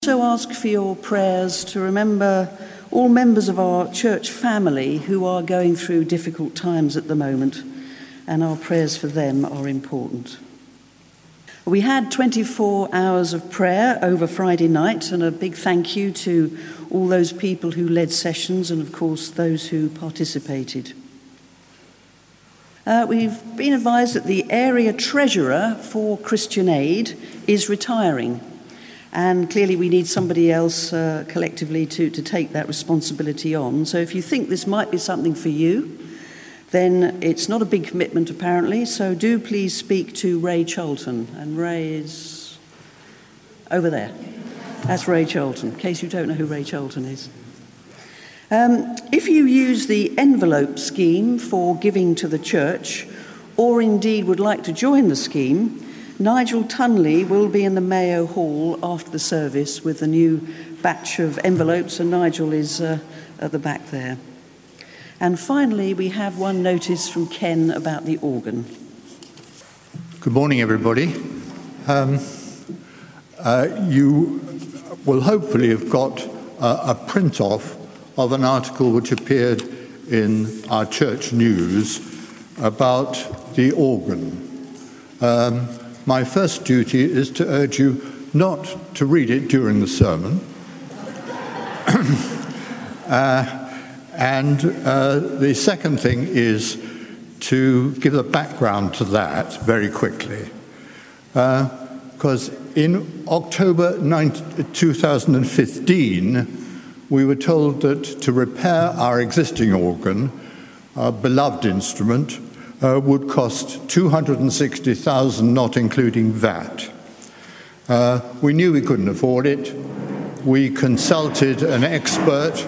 Also ask for your prayers to remember all members of our church family who are going through difficult times at the moment, and our prayers for them are important. We had 24 hours of prayer over Friday night, and a big thank you to all those people who led sessions and, of course, those who participated. We've been advised that the area treasurer for Christian Aid is retiring. And clearly we need somebody else collectively to take that responsibility on. So if you think this might be something for you, then it's not a big commitment apparently. So do please speak to Ray Charlton. And Ray is over there. That's Ray Charlton, in case you don't know who Ray Charlton is. If you use the envelope scheme for giving to the church, or indeed would like to join the scheme, Nigel Tunley will be in the Mayo Hall after the service with a new batch of envelopes, and Nigel is at the back there. And finally, we have one notice from Ken about the organ. Good morning, everybody. You will hopefully have got a print-off of an article which appeared in our church news about the organ. My first duty is to urge you not to read it during the sermon. And the second thing is to give a background to that very quickly. Because in October 2015, we were told that to repair our existing organ, our beloved instrument, would cost $260,000, not including VAT. We knew we couldn't afford it. We consulted an expert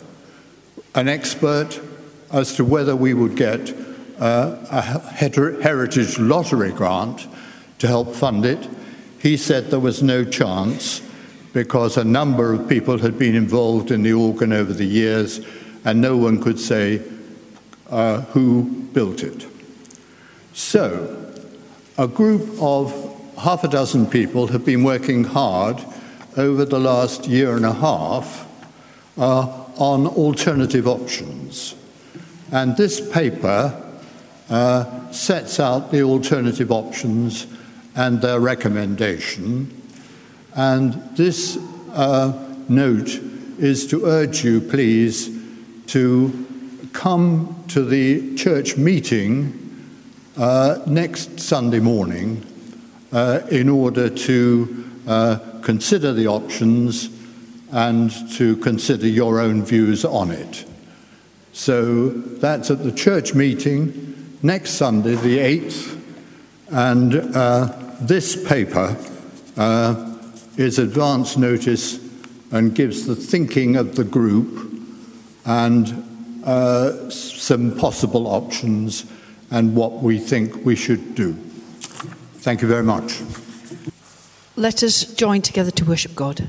as to whether we would get a heritage lottery grant to help fund it. He said there was no chance because a number of people had been involved in the organ over the years and no one could say who built it. So, a group of half a dozen people have been working hard over the last year and a half on alternative options. And this paper sets out the alternative options and their recommendation. And this note is to urge you, please, to come to the church meeting next Sunday morning in order to consider the options and to consider your own views on it. So that's at the church meeting next Sunday, the 8th, and this paper is advance notice and gives the thinking of the group and some possible options and what we think we should do. Thank you very much. Let us join together to worship God.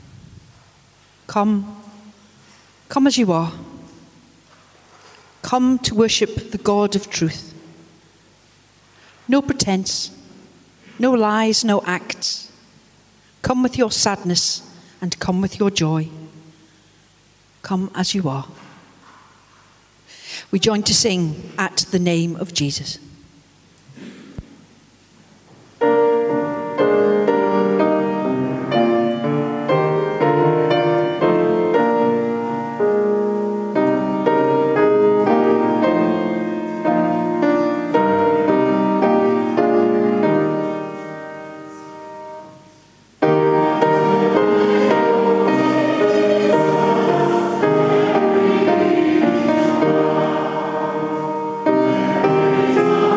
Come as you are. Come to worship the God of truth. No pretense, no lies, no acts. Come with your sadness and come with your joy. Come as you are. We join to sing At the Name of Jesus. Come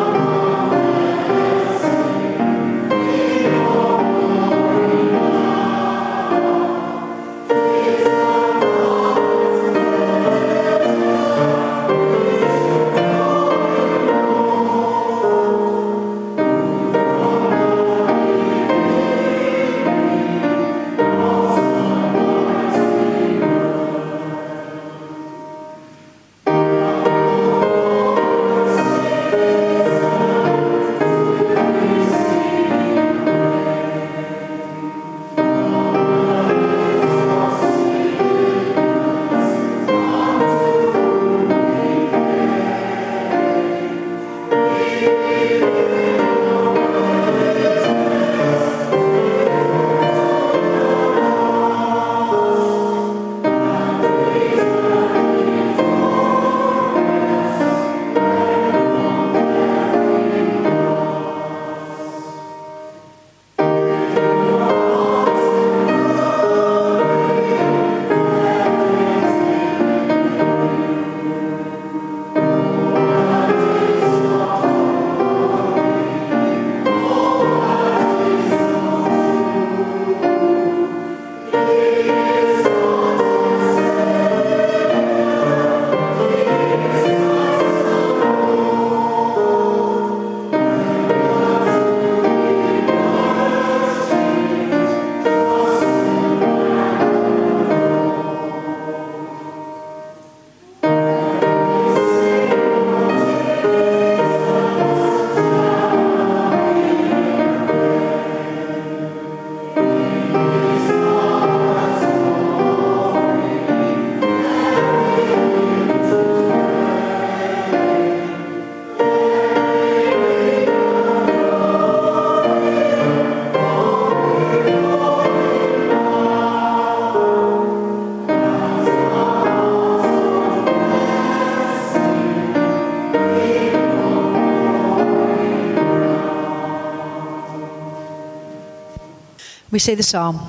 We say the psalm.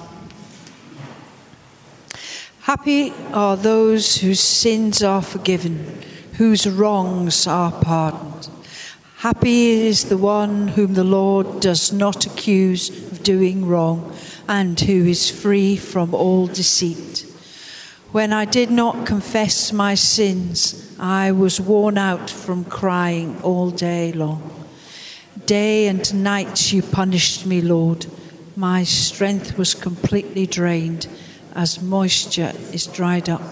Happy are those whose sins are forgiven, whose wrongs are pardoned. Happy is the one whom the Lord does not accuse of doing wrong, and who is free from all deceit. When I did not confess my sins, I was worn out from crying all day long. Day and night you punished me, Lord. My strength was completely drained, as moisture is dried up.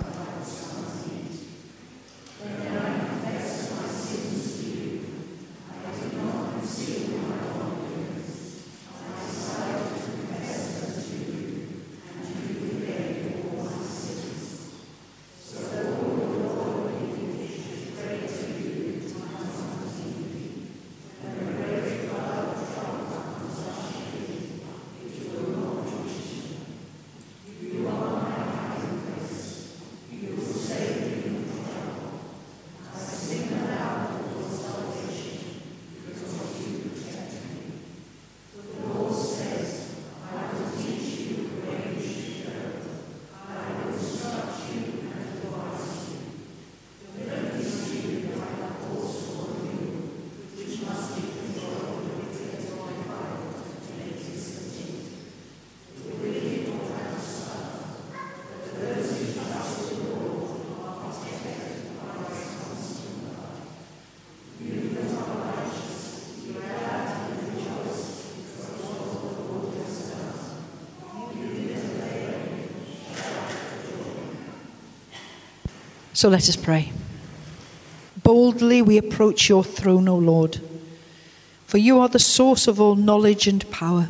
So let us pray. Boldly we approach your throne, O Lord, for you are the source of all knowledge and power.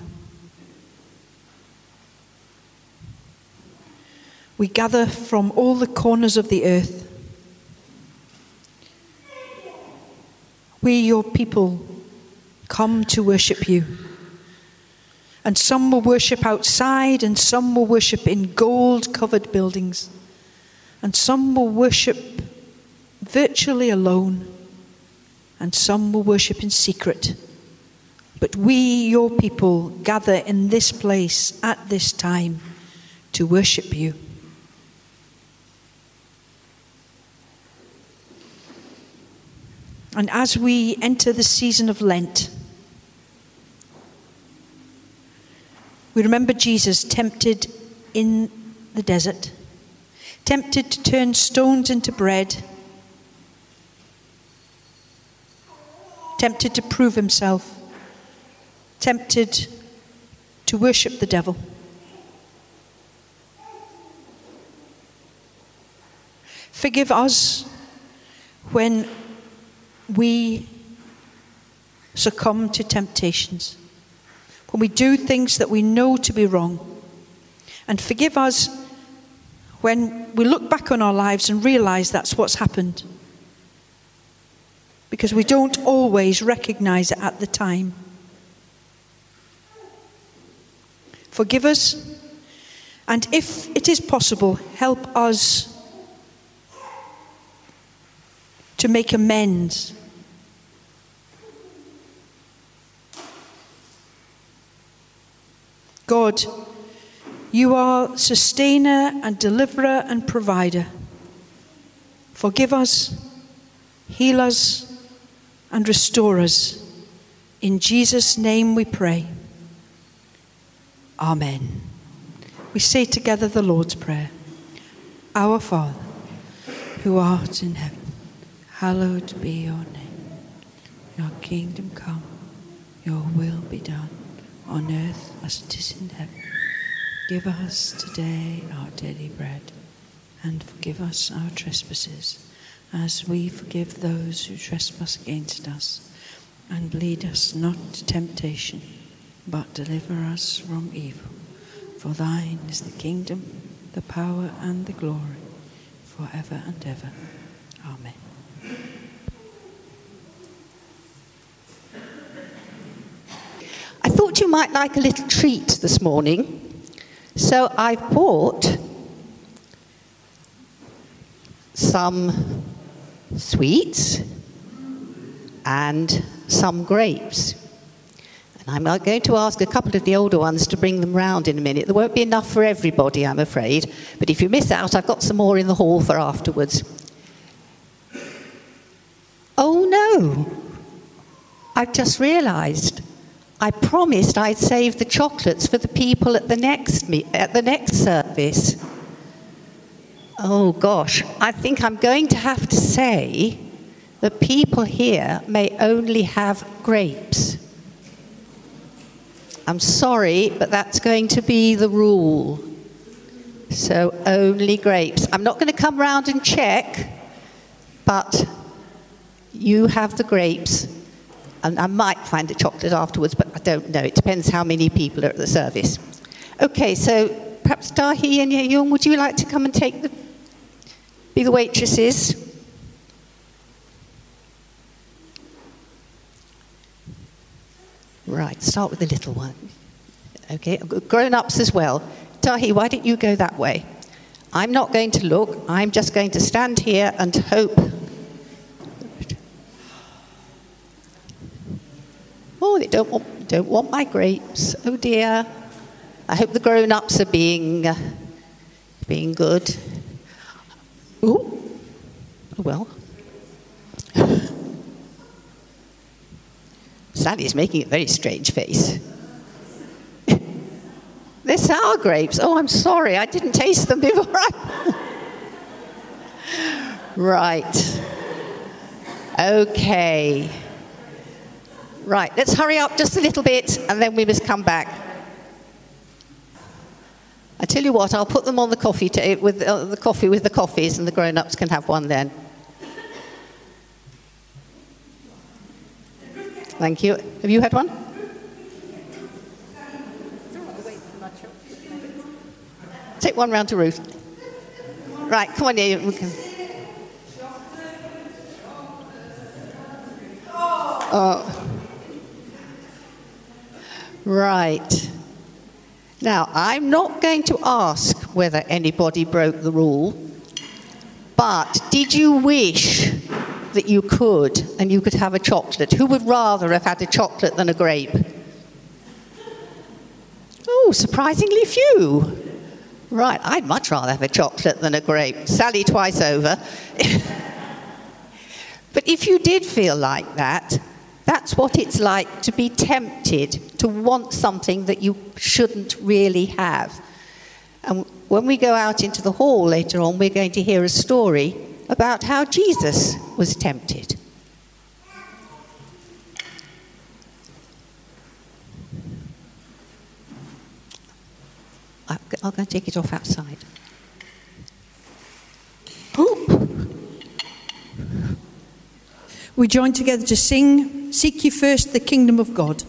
We gather from all the corners of the earth. We, your people, come to worship you. And some will worship outside, and some will worship in gold-covered buildings. And some will worship virtually alone, and some will worship in secret. But we, your people, gather in this place at this time to worship you. And as we enter the season of Lent, we remember Jesus tempted in the desert, tempted to turn stones into bread, tempted to prove himself, tempted to worship the devil. Forgive us when we succumb to temptations, when we do things that we know to be wrong. And forgive us when we look back on our lives and realize that's what's happened, because we don't always recognize it at the time. Forgive us, and if it is possible, help us to make amends. God, you are sustainer and deliverer and provider. Forgive us, heal us, and restore us. In Jesus' name we pray. Amen. We say together the Lord's Prayer. Our Father, who art in heaven, hallowed be your name. Your kingdom come, your will be done, on earth as it is in heaven. Give us today our daily bread, and forgive us our trespasses, as we forgive those who trespass against us. And lead us not to temptation, but deliver us from evil. For thine is the kingdom, the power, and the glory, forever and ever. Amen. I thought you might like a little treat this morning. So I've bought some sweets and some grapes. I'm going to ask a couple of the older ones to bring them round in a minute. There won't be enough for everybody, I'm afraid. But if you miss out, I've got some more in the hall for afterwards. Oh, no. I've just realised. I promised I'd save the chocolates for the people at the next service. Oh, gosh. I think I'm going to have to say that people here may only have grapes. I'm sorry, but that's going to be the rule. So only grapes. I'm not going to come round and check, but you have the grapes. And I might find a chocolate afterwards, but I don't know. It depends how many people are at the service. Okay, so perhaps Dahi and Young, would you like to come and be the waitresses? Right, start with the little one. Okay, grown-ups as well. Dahi, why don't you go that way? I'm not going to look. I'm just going to stand here and hope. Oh, they don't want my grapes. Oh dear. I hope the grown-ups are being good. Ooh. Oh well. Sally's making a very strange face. They're sour grapes. Oh, I'm sorry. I didn't taste them before Right. Okay. Right, let's hurry up just a little bit, and then we must come back. I tell you what, I'll put them on the coffee with the coffee with the coffees, and the grown-ups can have one then. Thank you. Have you had one? Take one round to Ruth. Right, come on here. Right. Now, I'm not going to ask whether anybody broke the rule, but did you wish that you could, and you could have a chocolate? Who would rather have had a chocolate than a grape? Oh, surprisingly few. Right, I'd much rather have a chocolate than a grape. Sally twice over. But if you did feel like that, that's what it's like to be tempted, to want something that you shouldn't really have. And when we go out into the hall later on, we're going to hear a story about how Jesus was tempted. I'll go and take it off outside. We join together to sing, "Seek ye first the kingdom of God."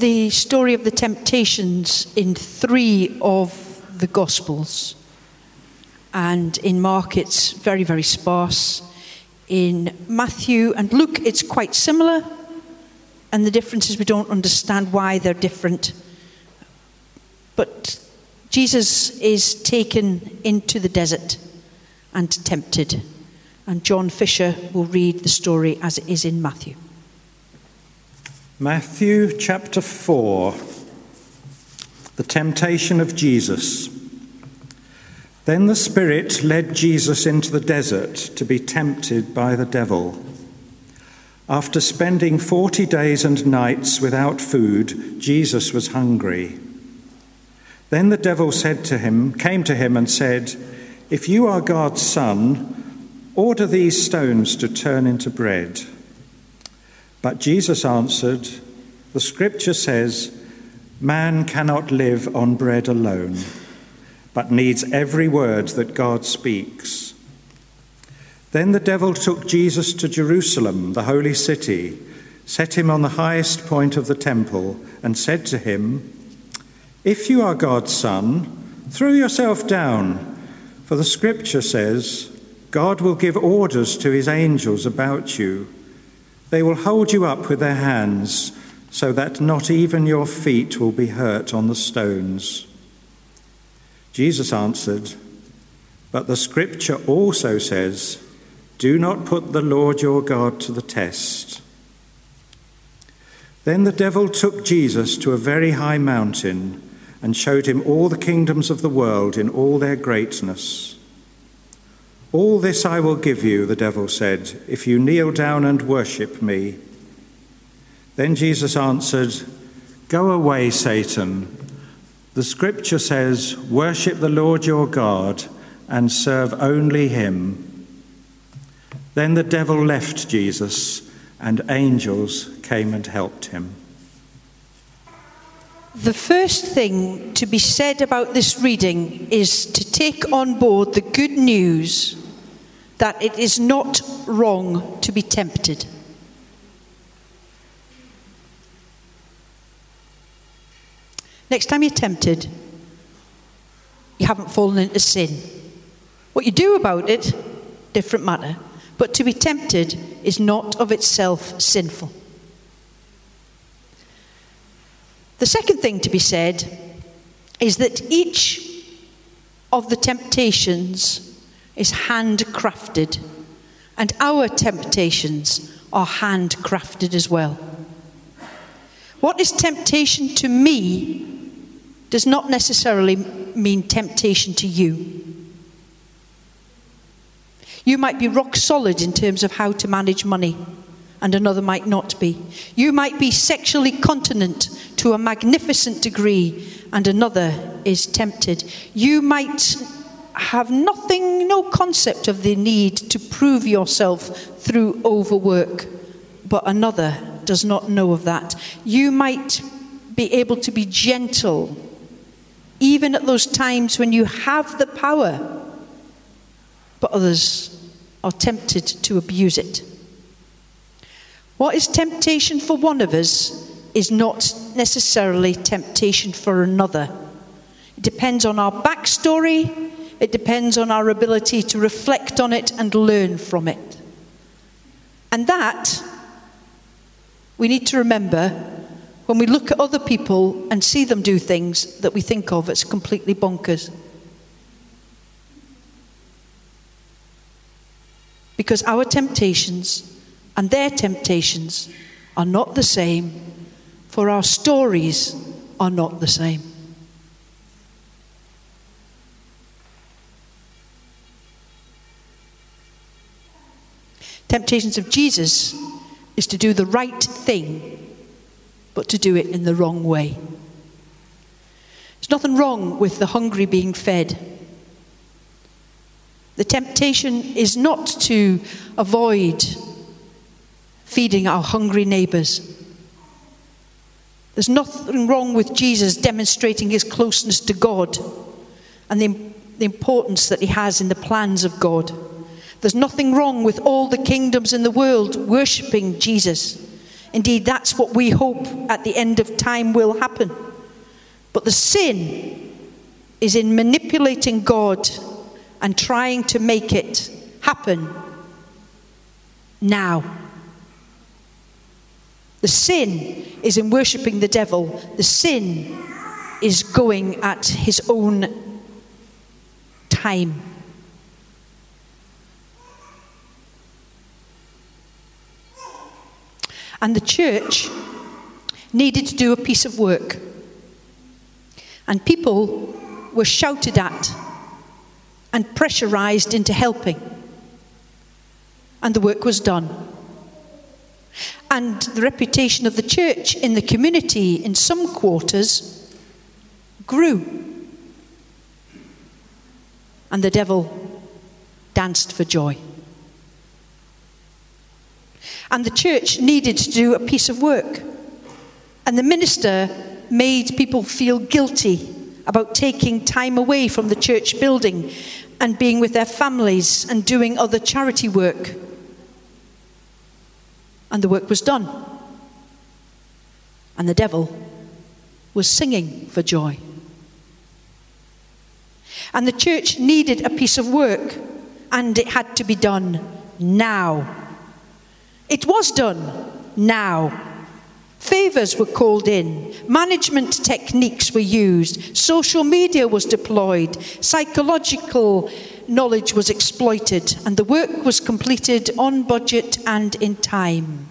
the story of the temptations in 3 of the Gospels. And in Mark, it's very, very sparse. In Matthew and Luke, it's quite similar. And the difference is we don't understand why they're different. But Jesus is taken into the desert and tempted. And John Fisher will read the story as it is in Matthew. Matthew chapter 4, the temptation of Jesus. Then the Spirit led Jesus into the desert to be tempted by the devil. After spending 40 days and nights without food, Jesus was hungry. Then the devil came to him and said, "If you are God's son, order these stones to turn into bread." But Jesus answered, "The scripture says, man cannot live on bread alone, but needs every word that God speaks." Then the devil took Jesus to Jerusalem, the holy city, set him on the highest point of the temple, and said to him, "If you are God's son, throw yourself down, for the scripture says, God will give orders to his angels about you. They will hold you up with their hands, so that not even your feet will be hurt on the stones." Jesus answered, "But the scripture also says, do not put the Lord your God to the test." Then the devil took Jesus to a very high mountain and showed him all the kingdoms of the world in all their greatness. "All this I will give you," the devil said, "if you kneel down and worship me." Then Jesus answered, "Go away, Satan. The scripture says, worship the Lord your God and serve only him." Then the devil left Jesus, and angels came and helped him. The first thing to be said about this reading is to take on board the good news that it is not wrong to be tempted. Next time you're tempted, you haven't fallen into sin. What you do about it, different matter. But to be tempted is not of itself sinful. The second thing to be said is that each of the temptations is handcrafted, and our temptations are handcrafted as well. What is temptation to me does not necessarily mean temptation to you. You might be rock solid in terms of how to manage money, and another might not be. You might be sexually continent to a magnificent degree, and another is tempted. You might have no concept of the need to prove yourself through overwork, but another does not know of that. You might be able to be gentle, even at those times when you have the power, but others are tempted to abuse it. What is temptation for one of us is not necessarily temptation for another. It depends on our backstory. It depends on our ability to reflect on it and learn from it. And that we need to remember when we look at other people and see them do things that we think of as completely bonkers. Because our temptations and their temptations are not the same, for our stories are not the same. Temptations of Jesus is to do the right thing, but to do it in the wrong way. There's nothing wrong with the hungry being fed. The temptation is not to avoid feeding our hungry neighbours. There's nothing wrong with Jesus demonstrating his closeness to God and the importance that he has in the plans of God. There's nothing wrong with all the kingdoms in the world worshipping Jesus. Indeed, that's what we hope at the end of time will happen. But the sin is in manipulating God and trying to make it happen now. The sin is in worshipping the devil. The sin is going at his own time. And the church needed to do a piece of work. And people were shouted at and pressurized into helping. And the work was done. And the reputation of the church in the community in some quarters grew. And the devil danced for joy. And the church needed to do a piece of work. And the minister made people feel guilty about taking time away from the church building and being with their families and doing other charity work. And the work was done. And the devil was singing for joy. And the church needed a piece of work, and it had to be done now. It was done now. Favors were called in. Management techniques were used. Social media was deployed. Psychological knowledge was exploited. And the work was completed on budget and in time.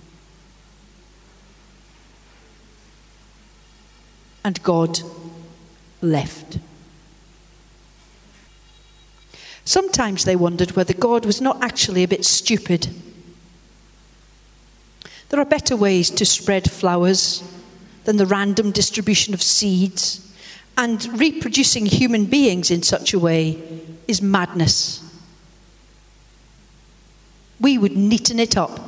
And God left. Sometimes they wondered whether God was not actually a bit stupid. There are better ways to spread flowers than the random distribution of seeds, and reproducing human beings in such a way is madness. We would neaten it up.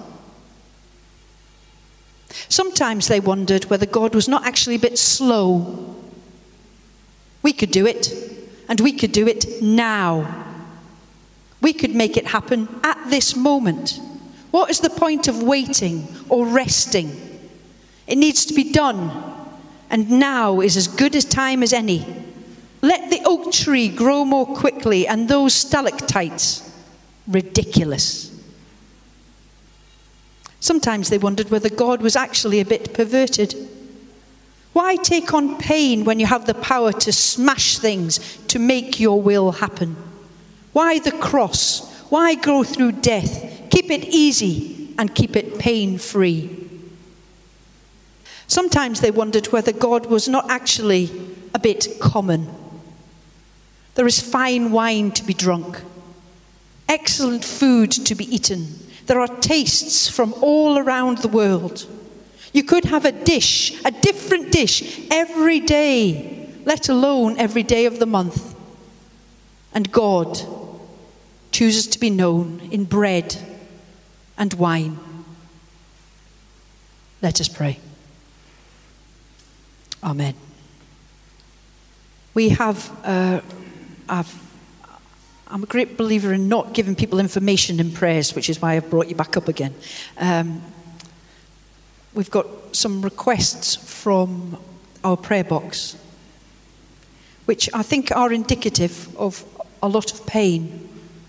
Sometimes they wondered whether God was not actually a bit slow. We could do it, and we could do it now. We could make it happen at this moment. What is the point of waiting or resting? It needs to be done, and now is as good a time as any. Let the oak tree grow more quickly, and those stalactites, ridiculous. Sometimes they wondered whether God was actually a bit perverted. Why take on pain when you have the power to smash things to make your will happen? Why the cross? Why go through death? Keep it easy and keep it pain-free. Sometimes they wondered whether God was not actually a bit common. There is fine wine to be drunk, excellent food to be eaten. There are tastes from all around the world. You could have a dish, a different dish, every day, let alone every day of the month. And God chooses to be known in bread and wine. Let us pray. Amen. We have, I'm a great believer in not giving people information in prayers, which is why I've brought you back up again. We've got some requests from our prayer box, which I think are indicative of a lot of pain.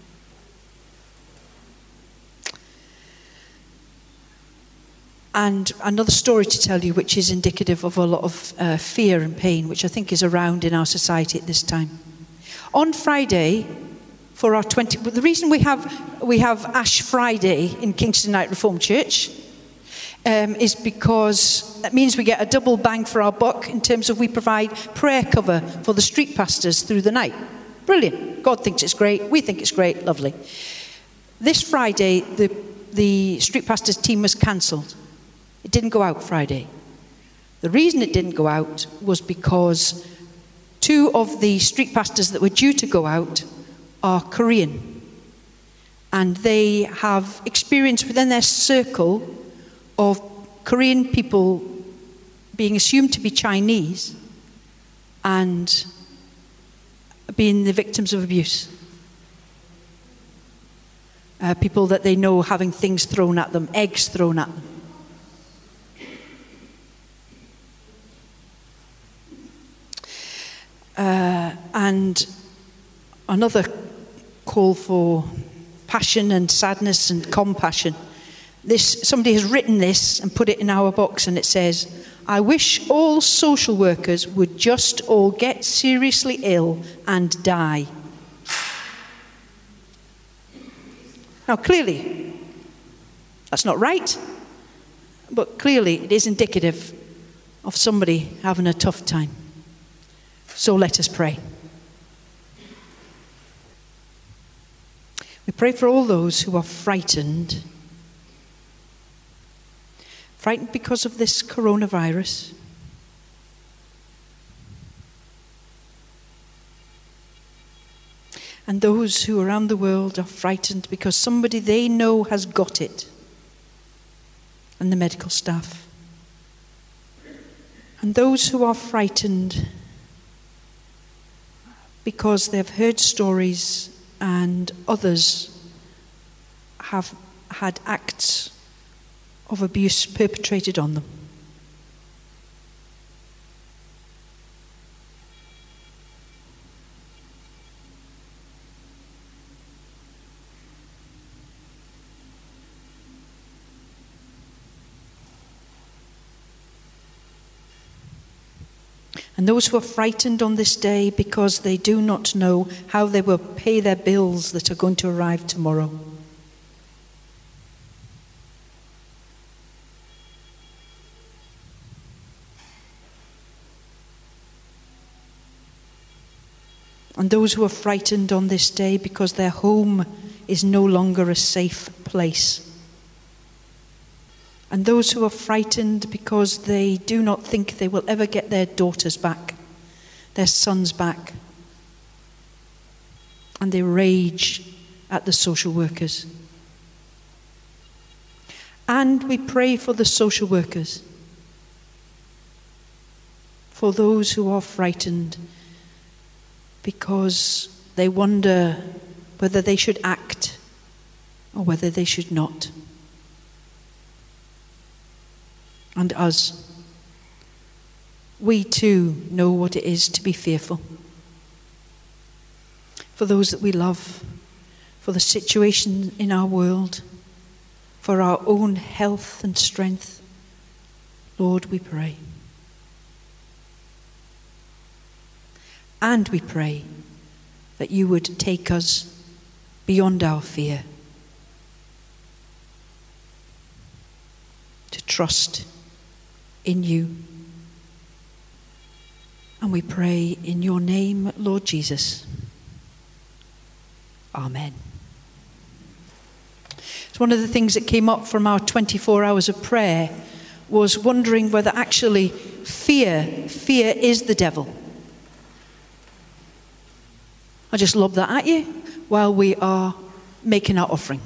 And another story to tell you, which is indicative of a lot of fear and pain, which I think is around in our society at this time. On Friday, for our the reason we have Ash Friday in Kingston Night Reformed Church is because that means we get a double bang for our buck in terms of we provide prayer cover for the street pastors through the night. Brilliant. God thinks it's great. We think it's great. Lovely. This Friday, the street pastors team was cancelled. It didn't go out Friday. The reason it didn't go out was because 2 of the street pastors that were due to go out are Korean. And they have experience within their circle of Korean people being assumed to be Chinese and being the victims of abuse. People that they know having things thrown at them, eggs thrown at them. and another call for passion and sadness and compassion. Somebody has written this and put it in our box, and it says, "I wish all social workers would just all get seriously ill and die." Now, clearly, that's not right, but clearly it is indicative of somebody having a tough time. So let us pray. We pray for all those who are frightened because of this coronavirus. And those who around the world are frightened because somebody they know has got it, and the medical staff. And those who are frightened because they've heard stories and others have had acts of abuse perpetrated on them. And those who are frightened on this day because they do not know how they will pay their bills that are going to arrive tomorrow. And those who are frightened on this day because their home is no longer a safe place. And those who are frightened because they do not think they will ever get their daughters back, their sons back. And they rage at the social workers. And we pray for the social workers, for those who are frightened because they wonder whether they should act or whether they should not. And us, we too know what it is to be fearful. For those that we love, for the situation in our world, for our own health and strength, Lord, we pray. And we pray that you would take us beyond our fear, to trust in you. And we pray in your name, Lord Jesus. Amen. So one of the things that came up from our 24 hours of prayer was wondering whether actually fear is the devil. I just lob that at you while we are making our offering.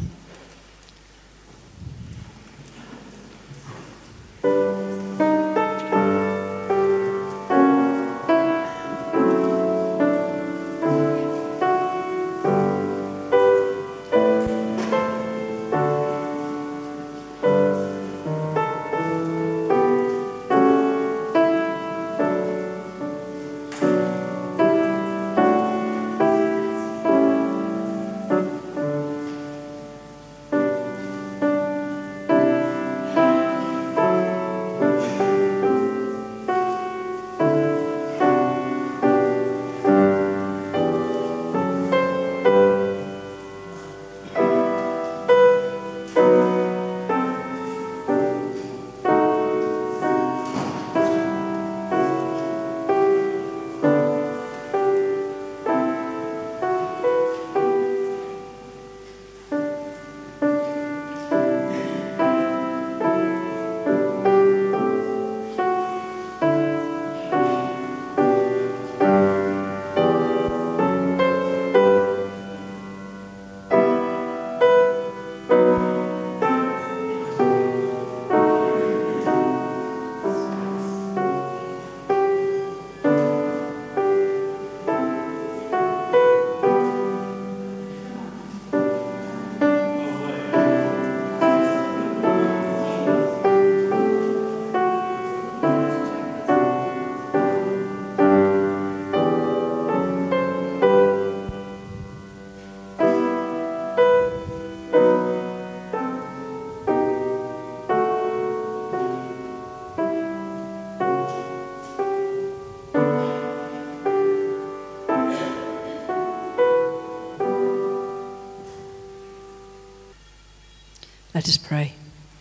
Let us pray.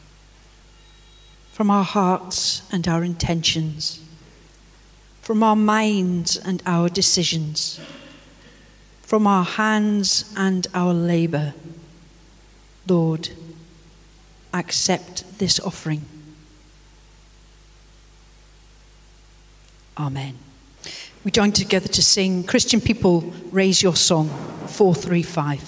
From our hearts and our intentions, from our minds and our decisions, from our hands and our labour, Lord, accept this offering. Amen. We join together to sing Christian People, Raise Your Song, 435.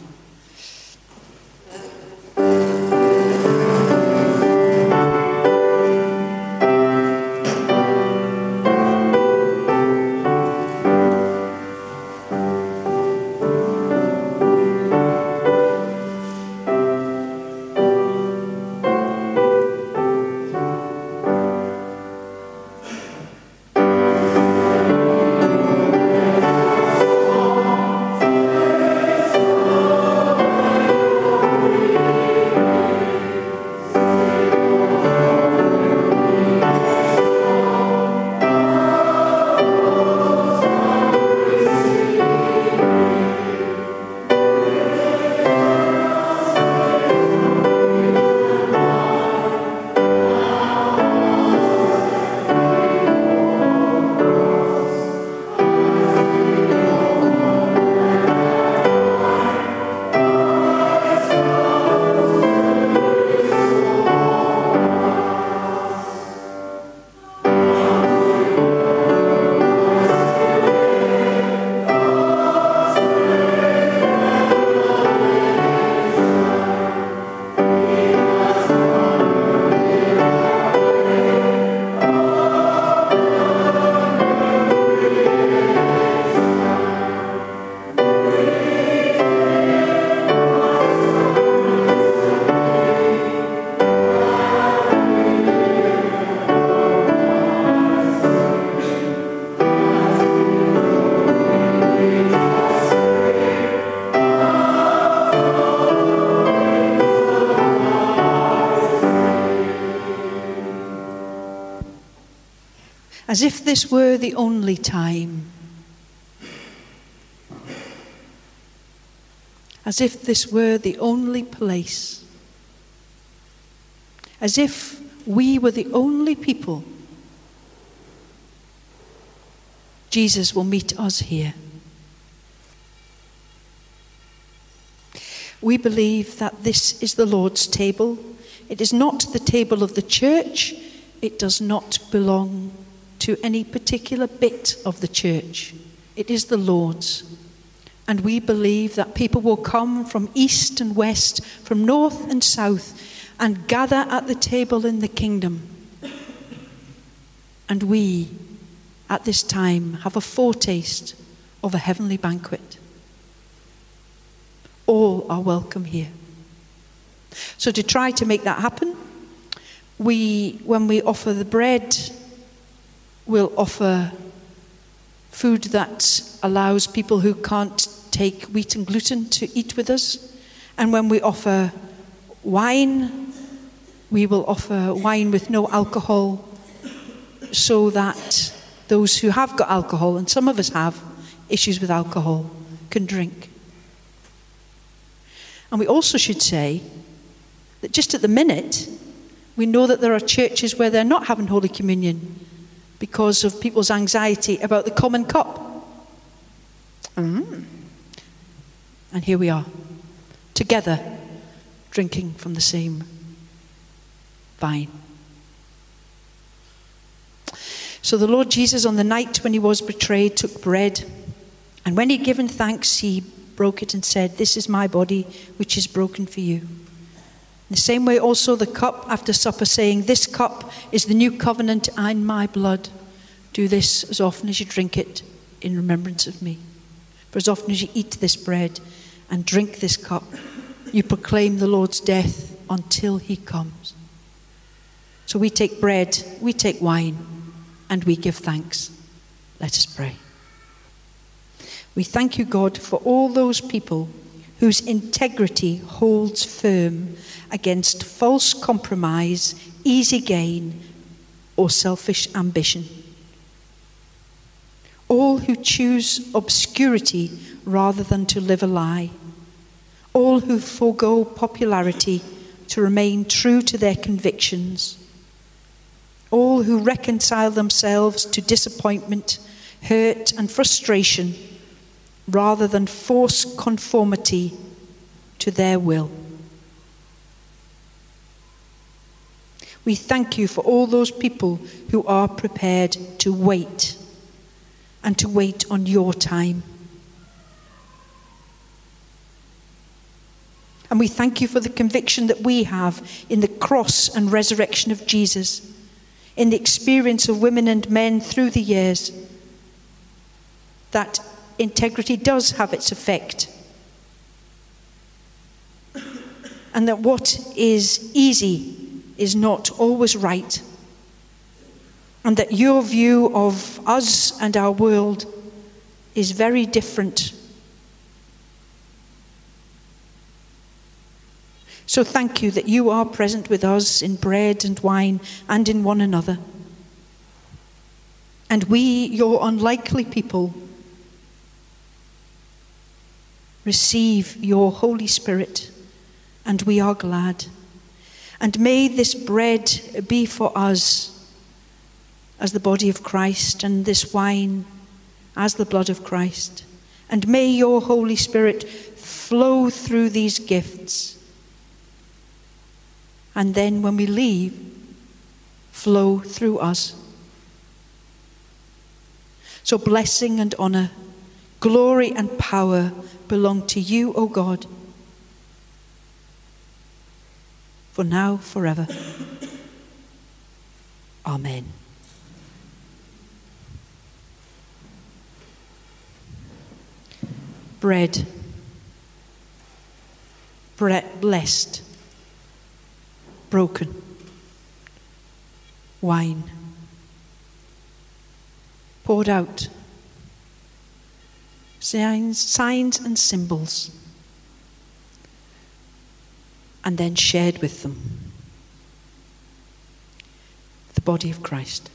As if this were the only time. As if this were the only place. As if we were the only people. Jesus will meet us here. We believe that this is the Lord's table. It is not the table of the church. It does not belong to any particular bit of the church. It is the Lord's. And we believe that people will come from east and west, from north and south, and gather at the table in the kingdom. And we, at this time, have a foretaste of a heavenly banquet. All are welcome here. So to try to make that happen, when we offer the bread, we'll offer food that allows people who can't take wheat and gluten to eat with us. And when we offer wine, we will offer wine with no alcohol, so that those who have got alcohol, and some of us have issues with alcohol, can drink. And we also should say that just at the minute, we know that there are churches where they're not having Holy Communion because of people's anxiety about the common cup. And here we are, together, drinking from the same vine. So the Lord Jesus, on the night when he was betrayed, took bread, and when he'd given thanks, he broke it and said, "This is my body, which is broken for you." In the same way also the cup after supper, saying, "This cup is the new covenant in my blood. Do this as often as you drink it in remembrance of me. For as often as you eat this bread and drink this cup, you proclaim the Lord's death until he comes." So we take bread, we take wine, and we give thanks. Let us pray. We thank you, God, for all those people whose integrity holds firm against false compromise, easy gain, or selfish ambition. All who choose obscurity rather than to live a lie. All who forego popularity to remain true to their convictions. All who reconcile themselves to disappointment, hurt, and frustration rather than force conformity to their will. We thank you for all those people who are prepared to wait and to wait on your time. And we thank you for the conviction that we have in the cross and resurrection of Jesus, in the experience of women and men through the years, that integrity does have its effect. And that what is easy is not always right. And that your view of us and our world is very different. So thank you that you are present with us in bread and wine and in one another. And we, your unlikely people, receive your Holy Spirit, and we are glad. And may this bread be for us as the body of Christ, and this wine as the blood of Christ. And may your Holy Spirit flow through these gifts. And then when we leave, flow through us. So blessing and honor, glory and power belong to you, O God, for now, forever. Amen. Bread, blessed, broken, wine, poured out, signs and symbols, and then shared with them. The body of Christ.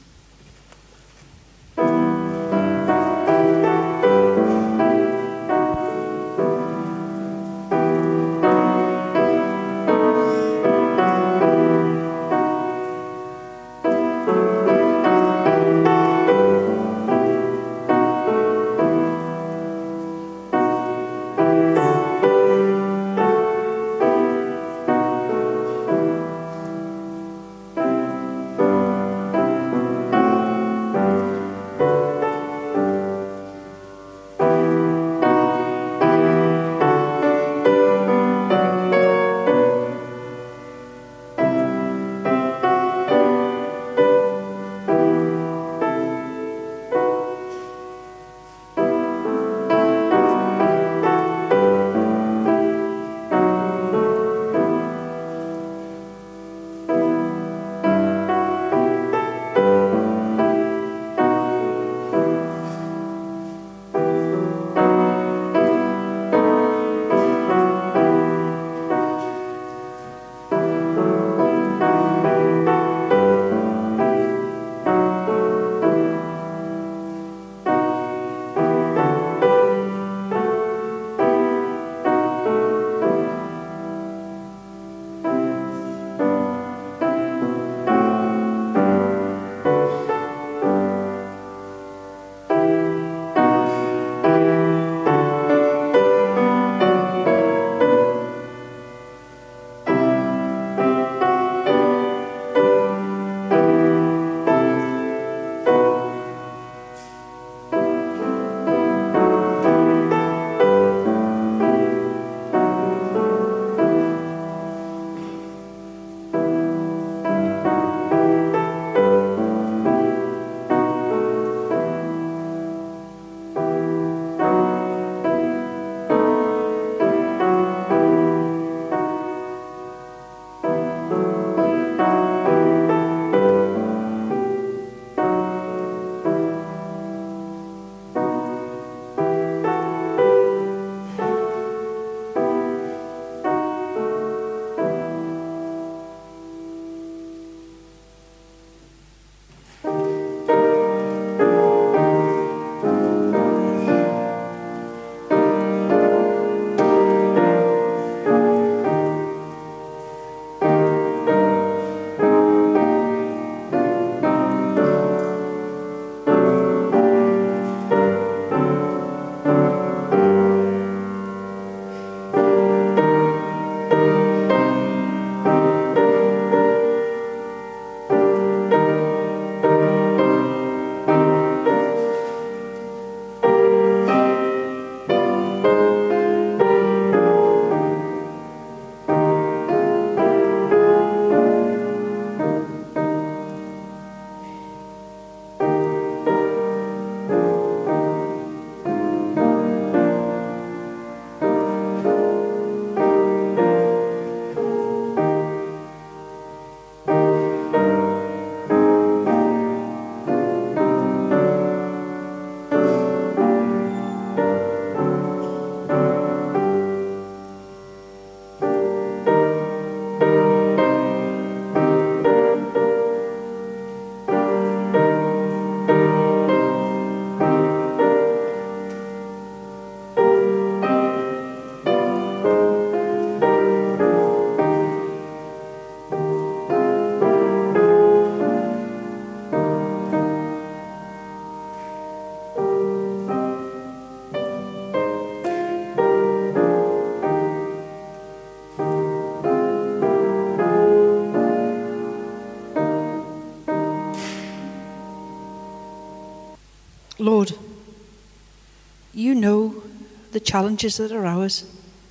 Lord, you know the challenges that are ours.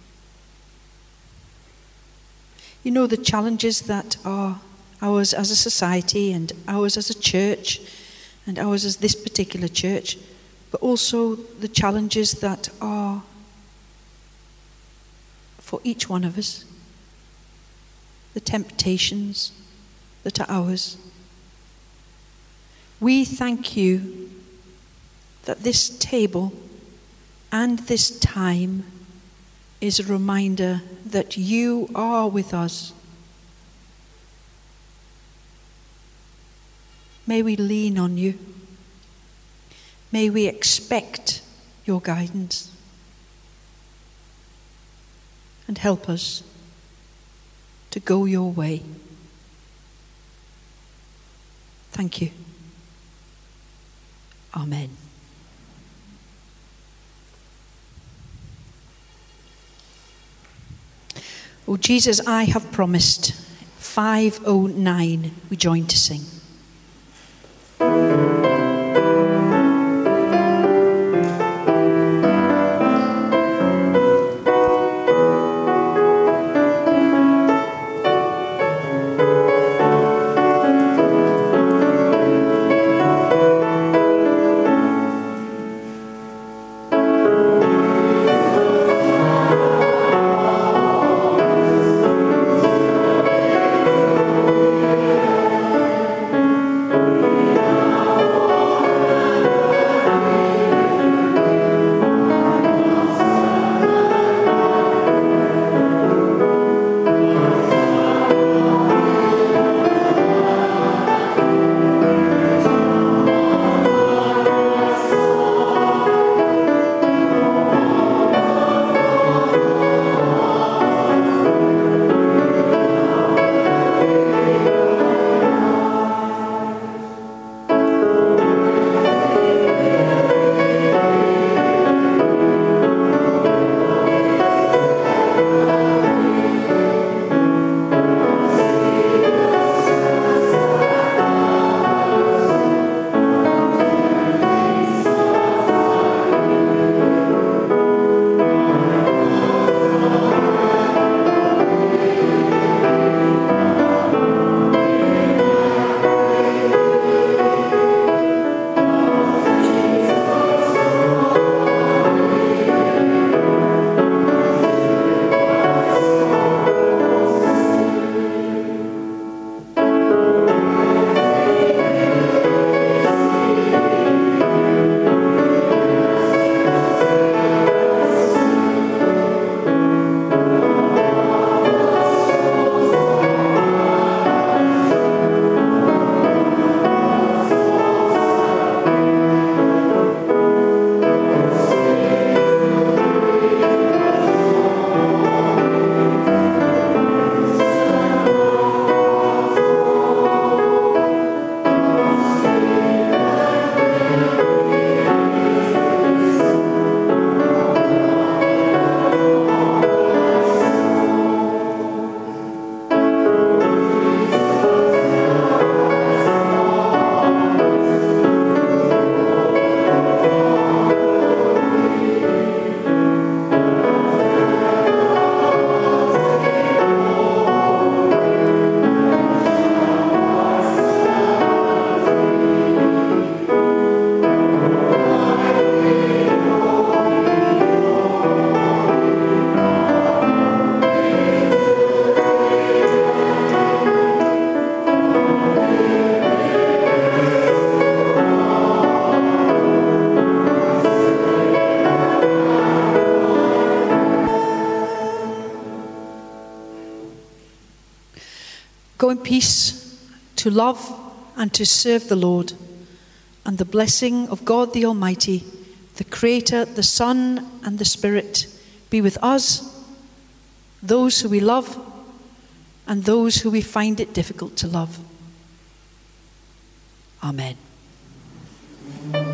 You know the challenges that are ours as a society and ours as a church and ours as this particular church, but also the challenges that are for each one of us, the temptations that are ours. We thank you that this table and this time is a reminder that you are with us. May we lean on you. May we expect your guidance. And help us to go your way. Thank you. Amen. Oh Jesus, I have promised. 509, we join to sing. Go in peace to love and to serve the Lord. And the blessing of God the Almighty, the Creator, the Son, and the Spirit be with us, those who we love, and those who we find it difficult to love. Amen.